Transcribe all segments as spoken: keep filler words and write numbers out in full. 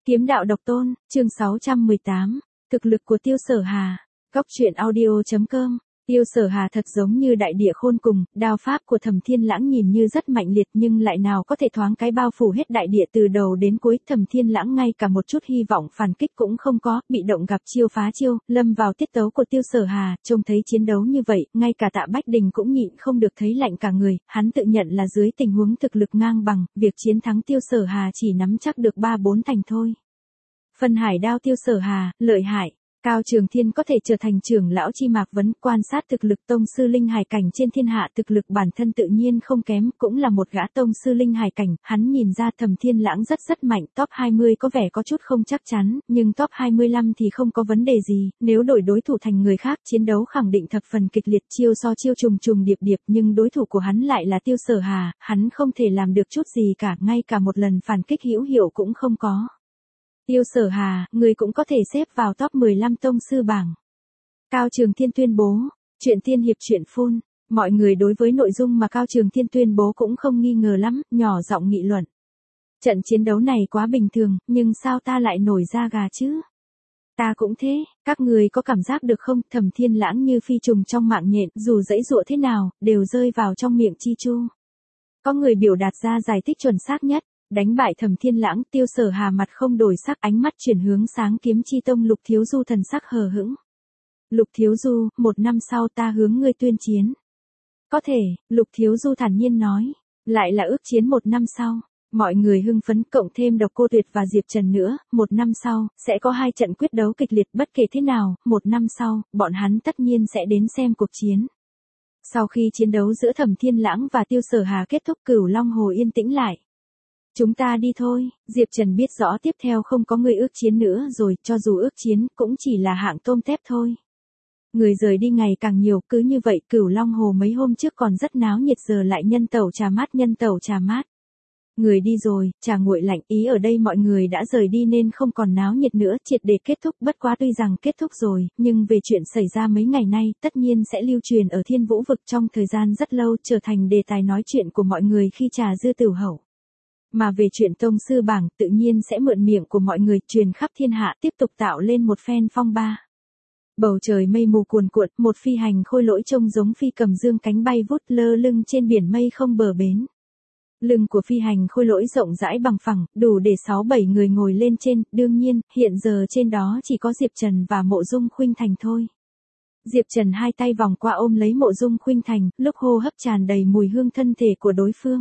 Kiếm đạo độc tôn, chương sáu trăm mười tám, thực lực của Tiêu Sở Hà. Góc truyện audio chấm com. Tiêu Sở Hà thật giống như đại địa khôn cùng, đao pháp của Thẩm Thiên Lãng nhìn như rất mạnh liệt nhưng lại nào có thể thoáng cái bao phủ hết đại địa từ đầu đến cuối. Thẩm Thiên Lãng ngay cả một chút hy vọng phản kích cũng không có, bị động gặp chiêu phá chiêu, lâm vào tiết tấu của Tiêu Sở Hà. Trông thấy chiến đấu như vậy, ngay cả Tạ Bách Đình cũng nhịn không được thấy lạnh cả người. Hắn tự nhận là dưới tình huống thực lực ngang bằng, việc chiến thắng Tiêu Sở Hà chỉ nắm chắc được ba bốn thành thôi. Phân hải đao Tiêu Sở Hà, lợi hại. Cao Trường Thiên có thể trở thành trưởng lão chi Mạc Vấn, quan sát thực lực tông sư linh hải cảnh trên thiên hạ, thực lực bản thân tự nhiên không kém, cũng là một gã tông sư linh hải cảnh. Hắn nhìn ra Thẩm Thiên Lãng rất rất mạnh, top hai mươi có vẻ có chút không chắc chắn, nhưng top hai mươi lăm thì không có vấn đề gì. Nếu đổi đối thủ thành người khác, chiến đấu khẳng định thập phần kịch liệt, chiêu so chiêu trùng trùng điệp điệp, nhưng đối thủ của hắn lại là Tiêu Sở Hà, hắn không thể làm được chút gì cả, ngay cả một lần phản kích hữu hiệu cũng không có. Tiêu Sở Hà, người cũng có thể xếp vào top mười lăm tông sư bảng. Cao Trường Thiên tuyên bố, chuyện tiên hiệp chuyện phun, mọi người đối với nội dung mà Cao Trường Thiên tuyên bố cũng không nghi ngờ lắm, nhỏ giọng nghị luận. Trận chiến đấu này quá bình thường, nhưng sao ta lại nổi da gà chứ? Ta cũng thế, các người có cảm giác được không? Thẩm Thiên Lãng như phi trùng trong mạng nhện, dù dãy dụa thế nào, đều rơi vào trong miệng chi chu. Có người biểu đạt ra giải thích chuẩn xác nhất. Đánh bại Thẩm Thiên Lãng, Tiêu Sở Hà mặt không đổi sắc, ánh mắt chuyển hướng sáng kiếm chi tông Lục Thiếu Du, thần sắc hờ hững. Lục Thiếu Du, một năm sau ta hướng ngươi tuyên chiến. Có thể, Lục Thiếu Du thản nhiên nói, lại là ước chiến một năm sau. Mọi người hưng phấn, cộng thêm Độc Cô Tuyệt và Diệp Trần nữa, một năm sau, sẽ có hai trận quyết đấu kịch liệt. Bất kể thế nào, một năm sau, bọn hắn tất nhiên sẽ đến xem cuộc chiến. Sau khi chiến đấu giữa Thẩm Thiên Lãng và Tiêu Sở Hà kết thúc, Cửu Long Hồ yên tĩnh lại. Chúng ta đi thôi, Diệp Trần biết rõ tiếp theo không có người ước chiến nữa rồi, cho dù ước chiến, cũng chỉ là hạng tôm tép thôi. Người rời đi ngày càng nhiều, cứ như vậy Cửu Long Hồ mấy hôm trước còn rất náo nhiệt, giờ lại nhân tẩu trà mát nhân tẩu trà mát. Người đi rồi, trà nguội lạnh, ý ở đây mọi người đã rời đi nên không còn náo nhiệt nữa, triệt để kết thúc. Bất quá tuy rằng kết thúc rồi, nhưng về chuyện xảy ra mấy ngày nay, tất nhiên sẽ lưu truyền ở Thiên Vũ Vực trong thời gian rất lâu, trở thành đề tài nói chuyện của mọi người khi trà dư tửu hậu. Mà về chuyện tông sư bảng, tự nhiên sẽ mượn miệng của mọi người truyền khắp thiên hạ, tiếp tục tạo lên một phen phong ba. Bầu trời mây mù cuồn cuộn, một phi hành khôi lỗi trông giống phi cầm dương cánh bay vút lơ lưng trên biển mây không bờ bến. Lưng của phi hành khôi lỗi rộng rãi bằng phẳng, đủ để sáu bảy người ngồi lên trên, đương nhiên, hiện giờ trên đó chỉ có Diệp Trần và Mộ Dung Khuynh Thành thôi. Diệp Trần hai tay vòng qua ôm lấy Mộ Dung Khuynh Thành, lúc hô hấp tràn đầy mùi hương thân thể của đối phương.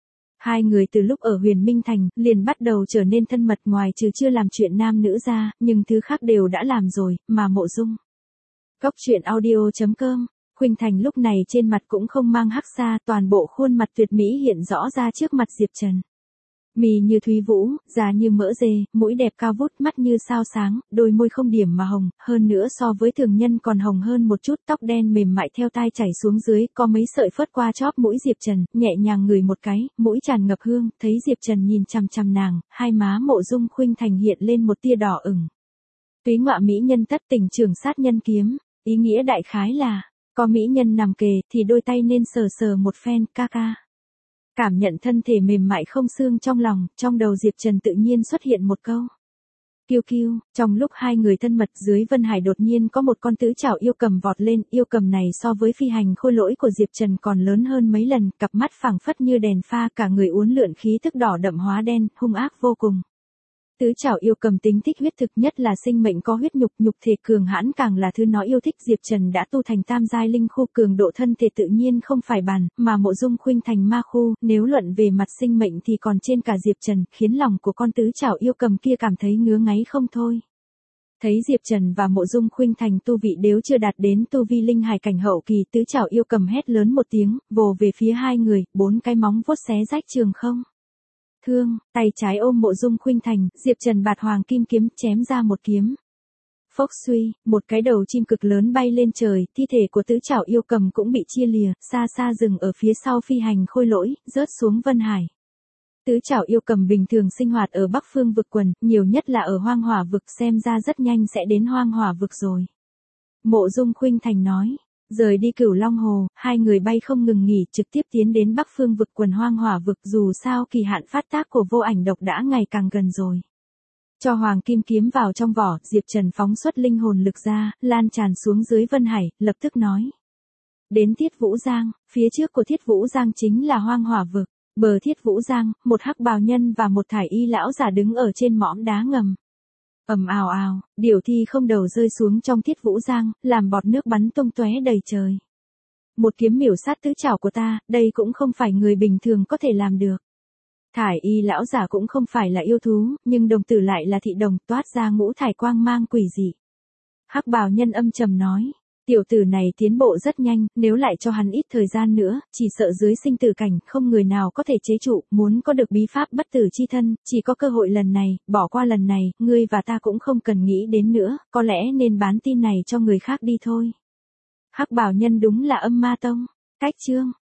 Hai người từ lúc ở Huyền Minh Thành, liền bắt đầu trở nên thân mật, ngoài trừ chưa làm chuyện nam nữ ra, nhưng thứ khác đều đã làm rồi, mà Mộ Dung. Góc truyện audio chấm com, Khuynh Thành lúc này trên mặt cũng không mang hắc xa, toàn bộ khuôn mặt tuyệt mỹ hiện rõ ra trước mặt Diệp Trần. Mì như thúy vũ, da như mỡ dê, mũi đẹp cao vút, mắt như sao sáng, đôi môi không điểm mà hồng, hơn nữa so với thường nhân còn hồng hơn một chút, tóc đen mềm mại theo tai chảy xuống dưới, có mấy sợi phớt qua chóp mũi Diệp Trần, nhẹ nhàng ngửi một cái, mũi tràn ngập hương, thấy Diệp Trần nhìn chằm chằm nàng, hai má Mộ Dung Khuynh Thành hiện lên một tia đỏ ửng. Túy ngọa mỹ nhân tất tình trường sát nhân kiếm, ý nghĩa đại khái là, có mỹ nhân nằm kề thì đôi tay nên sờ sờ một phen, ca ca. Cảm nhận thân thể mềm mại không xương trong lòng, trong đầu Diệp Trần tự nhiên xuất hiện một câu. Kiêu kiêu, trong lúc hai người thân mật dưới Vân Hải đột nhiên có một con tứ trảo yêu cầm vọt lên, yêu cầm này so với phi hành khôi lỗi của Diệp Trần còn lớn hơn mấy lần, cặp mắt phảng phất như đèn pha, cả người uốn lượn khí tức đỏ đậm hóa đen, hung ác vô cùng. Tứ trảo yêu cầm tính thích huyết thực, nhất là sinh mệnh có huyết nhục, nhục thể cường hãn càng là thứ nó yêu thích. Diệp Trần đã tu thành tam giai linh khu, cường độ thân thể tự nhiên không phải bàn, mà Mộ Dung Khuynh Thành ma khu, nếu luận về mặt sinh mệnh thì còn trên cả Diệp Trần, khiến lòng của con tứ trảo yêu cầm kia cảm thấy ngứa ngáy không thôi. Thấy Diệp Trần và Mộ Dung Khuynh Thành tu vị đều chưa đạt đến tu vi linh hải cảnh hậu kỳ, tứ trảo yêu cầm hét lớn một tiếng, vồ về phía hai người, bốn cái móng vuốt xé rách trường không. Thương, tay trái ôm Mộ Dung Khuynh Thành, Diệp Trần bạt hoàng kim kiếm chém ra một kiếm. Phốc suy, một cái đầu chim cực lớn bay lên trời, thi thể của tứ trảo yêu cầm cũng bị chia lìa, xa xa dừng ở phía sau phi hành khôi lỗi, rớt xuống Vân Hải. Tứ trảo yêu cầm bình thường sinh hoạt ở Bắc Phương vực quần, nhiều nhất là ở Hoang Hỏa vực, xem ra rất nhanh sẽ đến Hoang Hỏa vực rồi. Mộ Dung Khuynh Thành nói. Rời đi Cửu Long Hồ, hai người bay không ngừng nghỉ, trực tiếp tiến đến Bắc Phương vực quần Hoang Hỏa vực, dù sao kỳ hạn phát tác của vô ảnh độc đã ngày càng gần rồi. Cho hoàng kim kiếm vào trong vỏ, Diệp Trần phóng xuất linh hồn lực ra, lan tràn xuống dưới Vân Hải, lập tức nói. Đến Thiết Vũ Giang, phía trước của Thiết Vũ Giang chính là hoang hỏa vực. Bờ Thiết Vũ Giang, một hắc bào nhân và một thải y lão giả đứng ở trên mỏm đá ngầm. Ầm ào ào, điểu thi không đầu rơi xuống trong Thiết Vũ Giang, làm bọt nước bắn tung tóe đầy trời. Một kiếm miểu sát tứ trảo của ta, đây cũng không phải người bình thường có thể làm được. Thải y lão giả cũng không phải là yêu thú, nhưng đồng tử lại là thị đồng, toát ra ngũ thải quang mang quỷ dị. Hắc bào nhân âm trầm nói. Tiểu tử này tiến bộ rất nhanh, nếu lại cho hắn ít thời gian nữa, chỉ sợ dưới sinh tử cảnh, không người nào có thể chế trụ, muốn có được bí pháp bất tử chi thân, chỉ có cơ hội lần này, bỏ qua lần này, ngươi và ta cũng không cần nghĩ đến nữa, có lẽ nên bán tin này cho người khác đi thôi. Hắc bào nhân đúng là âm ma tông. Cách chương